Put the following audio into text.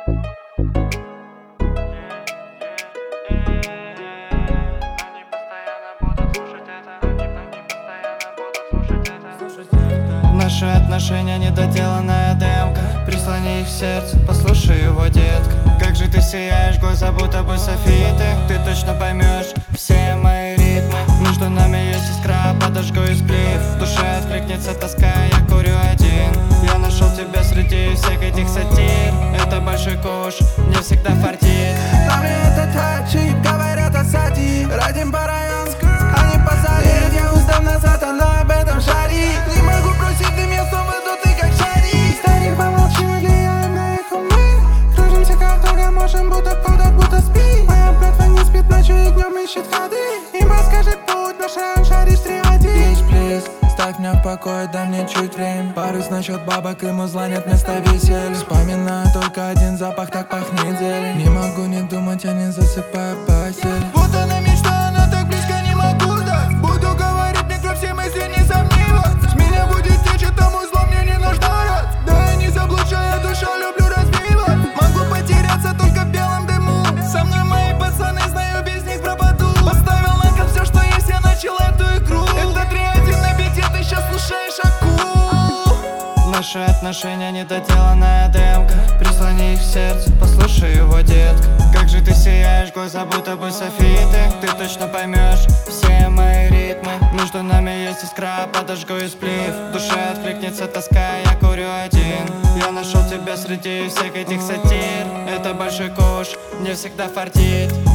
Наши отношения недоделанная демка. Прислони их к сердцу, послушай его, детка. Как же ты сияешь, глаза будто бы софиты. Ты точно поймешь все мои ритмы. Между нами есть искра, подожгу и сплив. В душе откликнется тоска, я курю один. Я нашел тебя среди всех этих сатир. Это большой куш, мне всегда фартит. На мне это тачи, говорят о сати. Радим по району, а не посадить. Я устал назад, она об этом шарит. Не могу бросить, ты мне снова ты как шарик. Старик, помолчи, мы влияем на их умы. Кружимся как долго можем, будто падать, будто спи. Моя братва не спит ночью и днем ищет ходы. Им расскажет путь, наш район шаришь триади. Лишь плиз, ставь меня в покое, дай мне чуть время. Парус насчет бабок, ему звонят вместо веселья. Вспоминаю только один запах, так пахнет зелень. Не могу не думать, я не засыпаю постель. Вот она мечта, она так близко, не могу ждать. Буду говорить, мне кровь все мысли не сомневать. С меня будет течь, этому зло мне не нужно рад. Да я не заблудшая душа, люблю разбивать. Могу потеряться только в белом дыму. Со мной мои пацаны, знаю, без них пропаду. Поставил на кон все, что есть, я начал эту игру. Это 3-1 на бите, ты сейчас слушаешь Аку. Наши отношения недоделанная демка. Прислони их к сердцу, послушай его, детка. Как же ты сияешь, глаза будто бы софиты. Ты точно поймешь все мои ритмы. Между нами есть искра, подожгу и сплив. В душе откликнется тоска, я курю один. Я нашел тебя среди всех этих сатир. Это большой куш, мне всегда фартит.